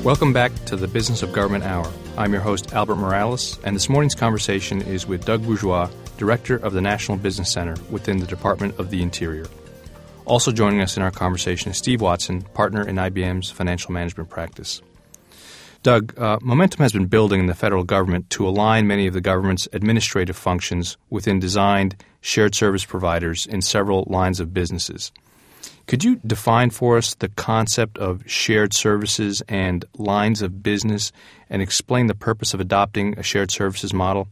Welcome back to the Business of Government Hour. I'm your host, Albert Morales, and this morning's conversation is with Doug Bourgeois, Director of the National Business Center within the Department of the Interior. Also joining us in our conversation is Steve Watson, partner in IBM's financial management practice. Doug, momentum has been building in the federal government to align many of the government's administrative functions within designed shared service providers in several lines of businesses. Could you define for us the concept of shared services and lines of business and explain the purpose of adopting a shared services model?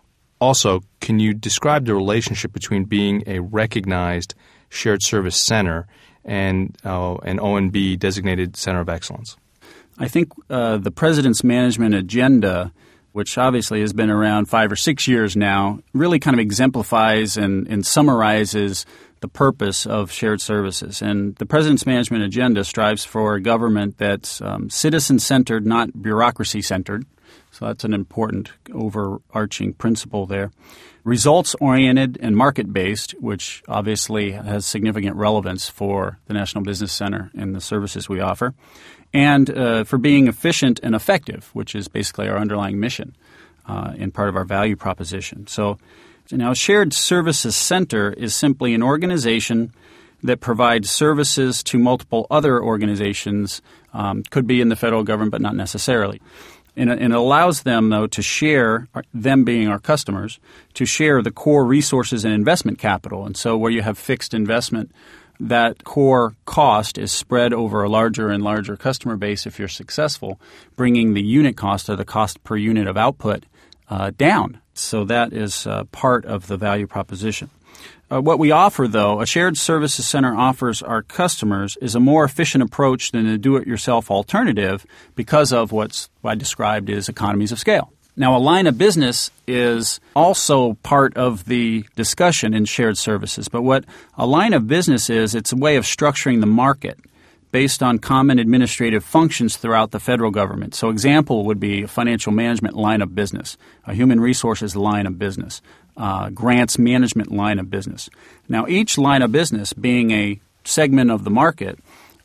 Also, can you describe the relationship between being a recognized shared service center and an ONB designated center of excellence? I think the President's management agenda, which obviously has been around 5 or 6 years now, really kind of exemplifies and summarizes the purpose of shared services. And the President's management agenda strives for a government that's citizen-centered, not bureaucracy-centered. So that's an important overarching principle there. Results-oriented and market-based, which obviously has significant relevance for the National Business Center and the services we offer. And for being efficient and effective, which is basically our underlying mission and part of our value proposition. So now a shared services center is simply an organization that provides services to multiple other organizations, could be in the federal government but not necessarily. And it allows them, though, to share, them being our customers, to share the core resources and investment capital. And so where you have fixed investment, that core cost is spread over a larger and larger customer base if you're successful, bringing the unit cost or the cost per unit of output down. So that is part of the value proposition. What we offer, though, a shared services center offers our customers is a more efficient approach than a do-it-yourself alternative because of what I described as economies of scale. Now, a line of business is also part of the discussion in shared services. But what a line of business is, it's a way of structuring the market based on common administrative functions throughout the federal government. So example would be a financial management line of business, a human resources line of business, grants management line of business. Now, each line of business, being a segment of the market,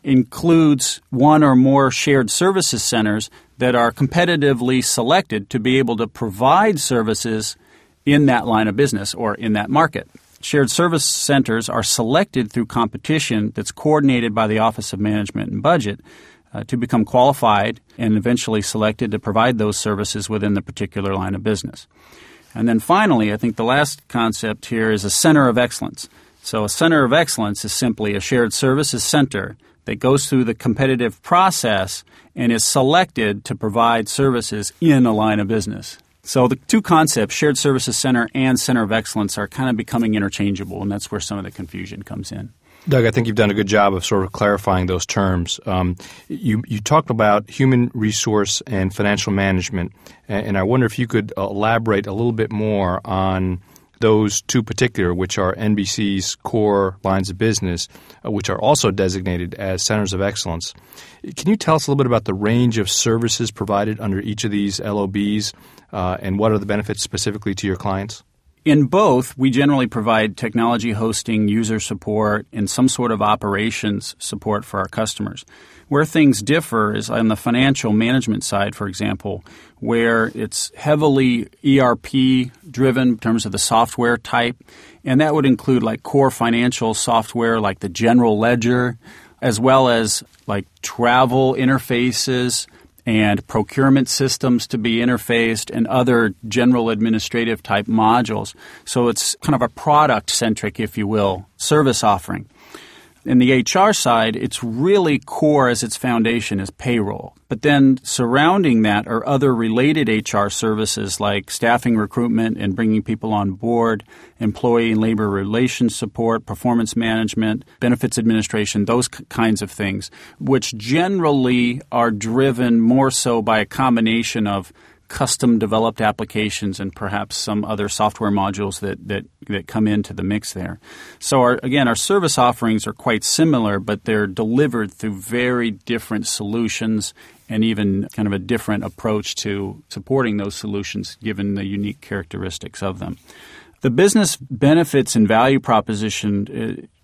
includes one or more shared services centers that are competitively selected to be able to provide services in that line of business or in that market. Shared service centers are selected through competition that's coordinated by the Office of Management and Budget to become qualified and eventually selected to provide those services within the particular line of business. And then finally, I think the last concept here is a center of excellence. So a center of excellence is simply a shared services center that goes through the competitive process and is selected to provide services in a line of business. So the two concepts, shared services center and center of excellence, are kind of becoming interchangeable, and that's where some of the confusion comes in. Doug, I think you've done a good job of sort of clarifying those terms. You talked about human resource and financial management, and I wonder if you could elaborate a little bit more on those two particular, which are NBC's core lines of business, which are also designated as centers of excellence. Can you tell us a little bit about the range of services provided under each of these LOBs and what are the benefits specifically to your clients? In both, we generally provide technology hosting, user support, and some sort of operations support for our customers. Where things differ is on the financial management side, for example, where it's heavily ERP-driven in terms of the software type, and that would include like core financial software like the general ledger, as well as like travel interfaces and procurement systems to be interfaced and other general administrative type modules. So it's kind of a product-centric, if you will, service offering. In the HR side, it's really core as its foundation is payroll. But then surrounding that are other related HR services like staffing recruitment and bringing people on board, employee and labor relations support, performance management, benefits administration, those kinds of things, which generally are driven more so by a combination of custom-developed applications and perhaps some other software modules that come into the mix there. So, our service offerings are quite similar, but they're delivered through very different solutions and even kind of a different approach to supporting those solutions given the unique characteristics of them. The business benefits and value proposition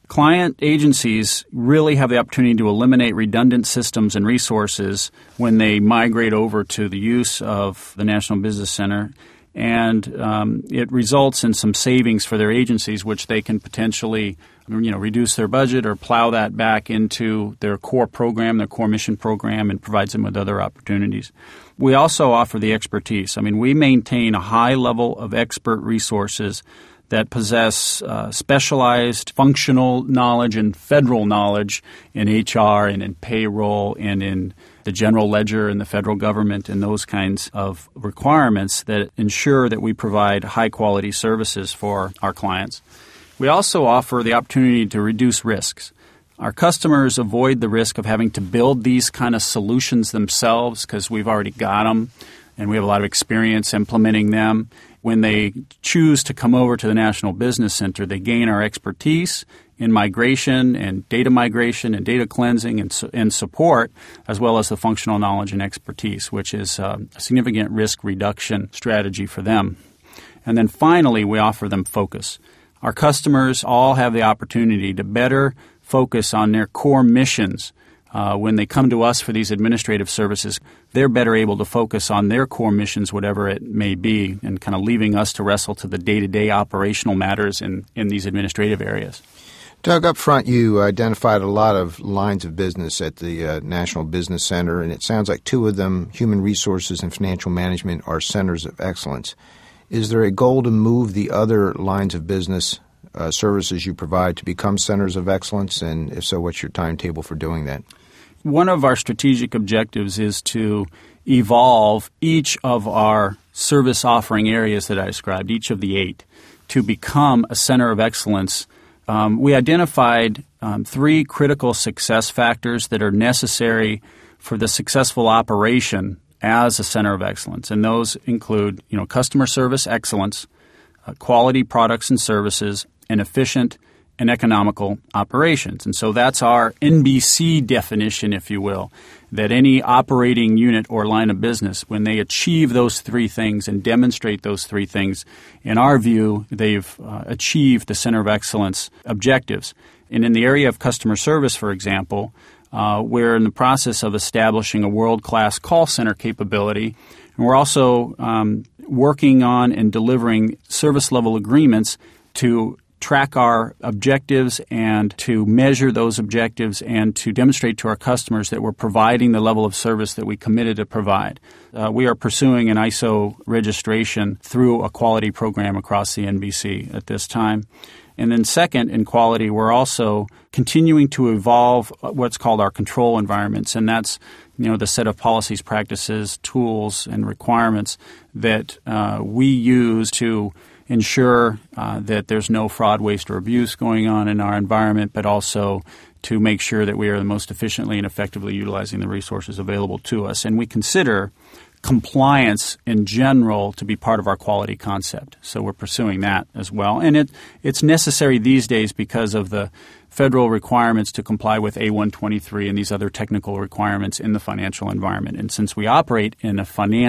Client agencies really have the opportunity to eliminate redundant systems and resources when they migrate over to the use of the National Business Center, and it results in some savings for their agencies, which they can potentially reduce their budget or plow that back into their core program, their core mission program, and provides them with other opportunities. We also offer the expertise. We maintain a high level of expert resources that possess specialized functional knowledge and federal knowledge in HR and in payroll and in the general ledger and the federal government and those kinds of requirements that ensure that we provide high-quality services for our clients. We also offer the opportunity to reduce risks. Our customers avoid the risk of having to build these kind of solutions themselves because we've already got them and we have a lot of experience implementing them. When they choose to come over to the National Business Center, they gain our expertise in migration and data cleansing and support, as well as the functional knowledge and expertise, which is a significant risk reduction strategy for them. And then finally, we offer them focus. Our customers all have the opportunity to better focus on their core missions. When they come to us for these administrative services, they're better able to focus on their core missions, whatever it may be, and kind of leaving us to wrestle to the day-to-day operational matters in these administrative areas. Doug, up front, you identified a lot of lines of business at the National Business Center, and it sounds like two of them, human resources and financial management, are centers of excellence. Is there a goal to move the other lines of business services you provide to become centers of excellence? And if so, what's your timetable for doing that? One of our strategic objectives is to evolve each of our service offering areas that I described, each of the 8, to become a center of excellence. We identified 3 critical success factors that are necessary for the successful operation as a center of excellence, and those include, customer service excellence, quality products and services, and efficient and economical operations. And so that's our NBC definition, if you will, that any operating unit or line of business, when they achieve those 3 things and demonstrate those 3 things, in our view, they've achieved the center of excellence objectives. And in the area of customer service, for example, we're in the process of establishing a world-class call center capability, and we're also working on and delivering service-level agreements to track our objectives and to measure those objectives and to demonstrate to our customers that we're providing the level of service that we committed to provide. We are pursuing an ISO registration through a quality program across the NBC at this time. And then second, in quality, we're also continuing to evolve what's called our control environments, and that's the set of policies, practices, tools, and requirements that we use to ensure that there's no fraud, waste, or abuse going on in our environment, but also to make sure that we are the most efficiently and effectively utilizing the resources available to us. And we consider compliance in general to be part of our quality concept. So we're pursuing that as well. And it's necessary these days because of the federal requirements to comply with A123 and these other technical requirements in the financial environment. And since we operate in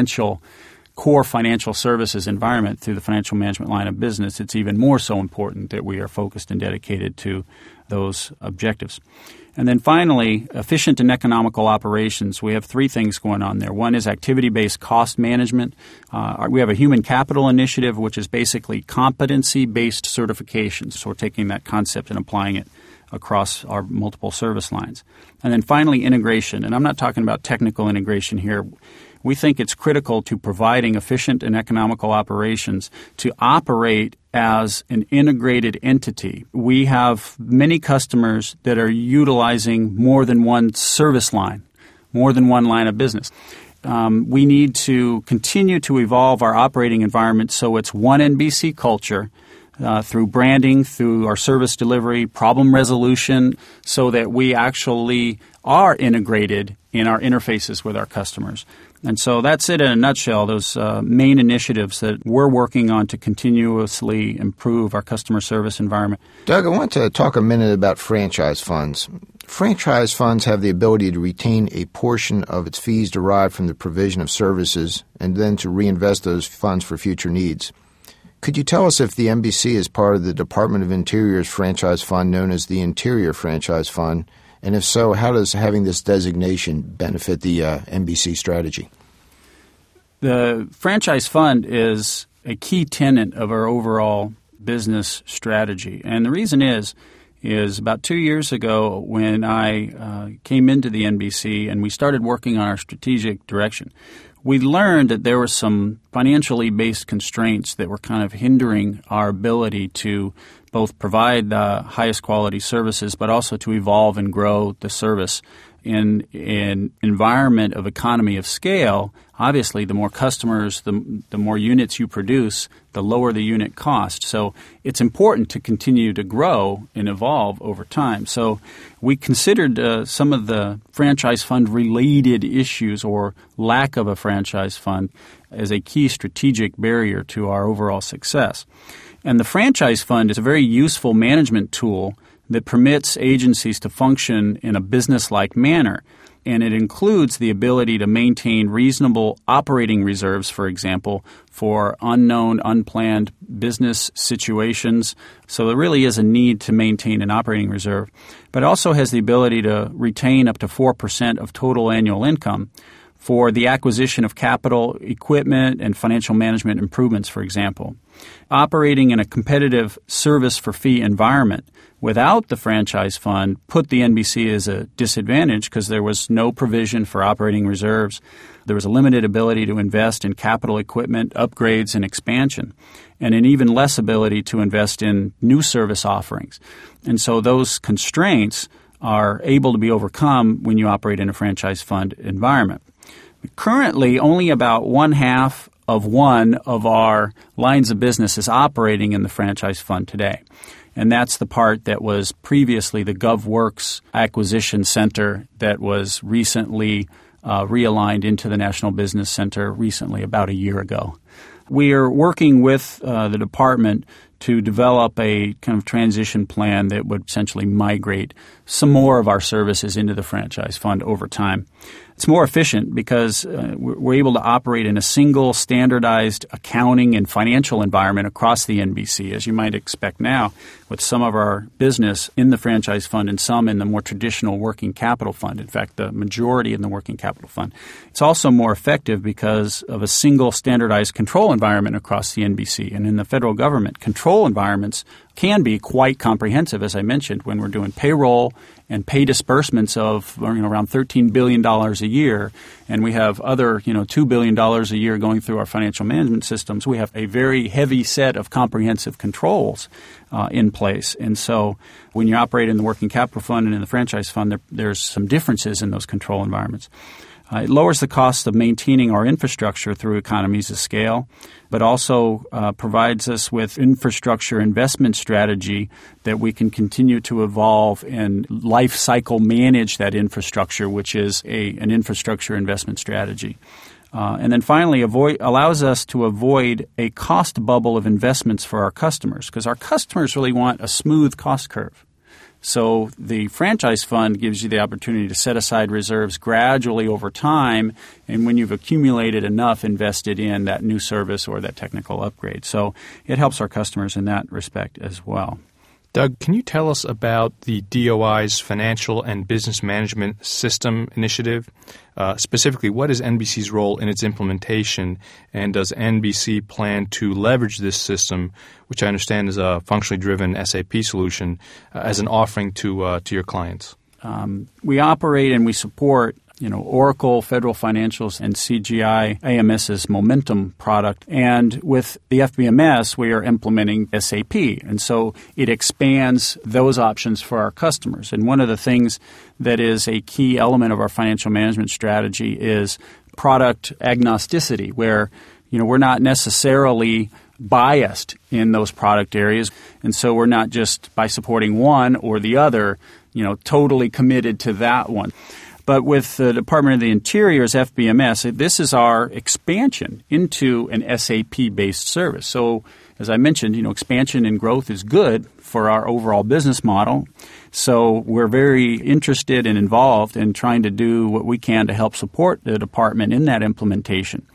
a core financial services environment through the financial management line of business, it's even more so important that we are focused and dedicated to those objectives. And then finally, efficient and economical operations. We have 3 things going on there. One is activity-based cost management. We have a human capital initiative, which is basically competency-based certifications. So we're taking that concept and applying it across our multiple service lines. And then finally, integration. And I'm not talking about technical integration here. We think it's critical to providing efficient and economical operations to operate as an integrated entity. We have many customers that are utilizing more than one service line, more than one line of business. We need to continue to evolve our operating environment so it's one NBC culture through branding, through our service delivery, problem resolution, so that we actually are integrated in our interfaces with our customers. And so that's it in a nutshell, those main initiatives that we're working on to continuously improve our customer service environment. Doug, I want to talk a minute about franchise funds. Franchise funds have the ability to retain a portion of its fees derived from the provision of services and then to reinvest those funds for future needs. Could you tell us if the NBC is part of the Department of Interior's franchise fund known as the Interior Franchise Fund? And if so, how does having this designation benefit the NBC strategy? The franchise fund is a key tenet of our overall business strategy. And the reason is about 2 years ago when I came into the NBC and we started working on our strategic direction, we learned that there were some financially based constraints that were kind of hindering our ability to both provide the highest quality services but also to evolve and grow the service in an environment of economy of scale. Obviously, the more customers, the more units you produce, the lower the unit cost. So it's important to continue to grow and evolve over time. So we considered some of the franchise fund related issues or lack of a franchise fund as a key strategic barrier to our overall success. And the franchise fund is a very useful management tool that permits agencies to function in a business-like manner. And it includes the ability to maintain reasonable operating reserves, for example, for unknown, unplanned business situations. So there really is a need to maintain an operating reserve. But it also has the ability to retain up to 4% of total annual income for the acquisition of capital, equipment, and financial management improvements, for example. Operating in a competitive service for fee environment without the franchise fund put the NBC as a disadvantage because there was no provision for operating reserves. There was a limited ability to invest in capital equipment, upgrades, and expansion, and an even less ability to invest in new service offerings. And so those constraints are able to be overcome when you operate in a franchise fund environment. Currently, only about 1/2 of one of our lines of business is operating in the franchise fund today. And that's the part that was previously the GovWorks acquisition center that was recently realigned into the National Business Center recently, about a year ago. We are working with the department to develop a kind of transition plan that would essentially migrate some more of our services into the franchise fund over time. It's more efficient because we're able to operate in a single standardized accounting and financial environment across the NBC, as you might expect now, with some of our business in the franchise fund and some in the more traditional working capital fund. In fact, the majority in the working capital fund. It's also more effective because of a single standardized control environment across the NBC. And in the federal government, control environments can be quite comprehensive, as I mentioned, when we're doing payroll and pay disbursements of around $13 billion a year, and we have other $2 billion a year going through our financial management systems. We have a very heavy set of comprehensive controls in place. And so when you operate in the working capital fund and in the franchise fund, there's some differences in those control environments. It lowers the cost of maintaining our infrastructure through economies of scale, but also provides us with infrastructure investment strategy that we can continue to evolve and life cycle manage that infrastructure, which is an infrastructure investment strategy. And then finally, allows us to avoid a cost bubble of investments for our customers, because our customers really want a smooth cost curve. So the franchise fund gives you the opportunity to set aside reserves gradually over time, and when you've accumulated enough, invested in that new service or that technical upgrade. So it helps our customers in that respect as well. Doug, can you tell us about the DOI's Financial and Business Management System initiative? Specifically, what is NBC's role in its implementation, and does NBC plan to leverage this system, which I understand is a functionally driven SAP solution, as an offering to your clients? We operate and we support Oracle, Federal Financials, and CGI AMS's Momentum product. And with the FBMS, we are implementing SAP. And so it expands those options for our customers. And one of the things that is a key element of our financial management strategy is product agnosticity, where we're not necessarily biased in those product areas. And so we're not just by supporting one or the other, totally committed to that one. But with the Department of the Interior's FBMS, this is our expansion into an SAP-based service. So as I mentioned, expansion and growth is good for our overall business model. So we're very interested and involved in trying to do what we can to help support the department in that implementation.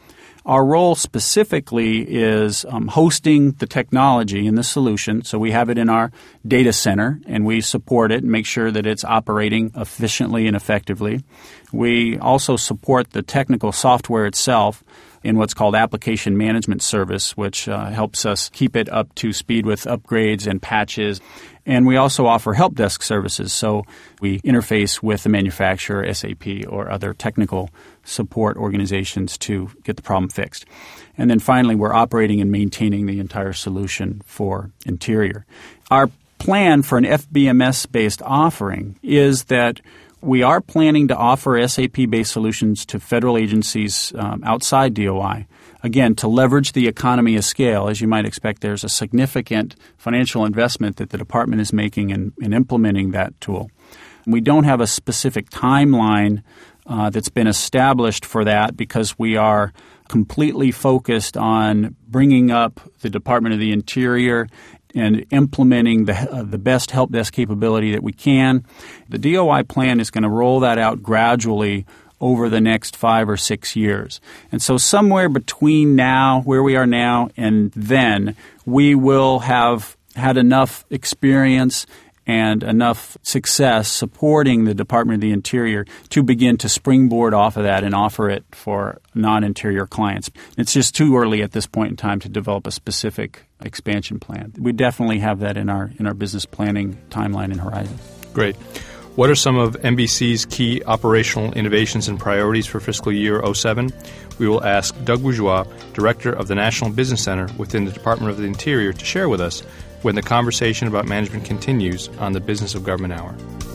Our role specifically is hosting the technology and the solution. So we have it in our data center, and we support it and make sure that it's operating efficiently and effectively. We also support the technical software itself in what's called Application Management Service, which helps us keep it up to speed with upgrades and patches. And we also offer help desk services, so we interface with the manufacturer, SAP, or other technical support organizations to get the problem fixed. And then finally, we're operating and maintaining the entire solution for Interior. Our plan for an FBMS-based offering is that we are planning to offer SAP-based solutions to federal agencies outside DOI. Again, to leverage the economy of scale. As you might expect, there's a significant financial investment that the department is making in implementing that tool. We don't have a specific timeline that's been established for that because we are completely focused on bringing up the Department of the Interior and implementing the best help desk capability that we can. The DOI plan is going to roll that out gradually over the next 5 or 6 years. And so somewhere between now, where we are now, and then, we will have had enough experience and enough success supporting the Department of the Interior to begin to springboard off of that and offer it for non-interior clients. It's just too early at this point in time to develop a specific expansion plan. We definitely have that in our business planning timeline and horizon. Great. What are some of NBC's key operational innovations and priorities for fiscal year 07? We will ask Doug Bourgeois, Director of the National Business Center within the Department of the Interior, to share with us when the conversation about management continues on the Business of Government Hour.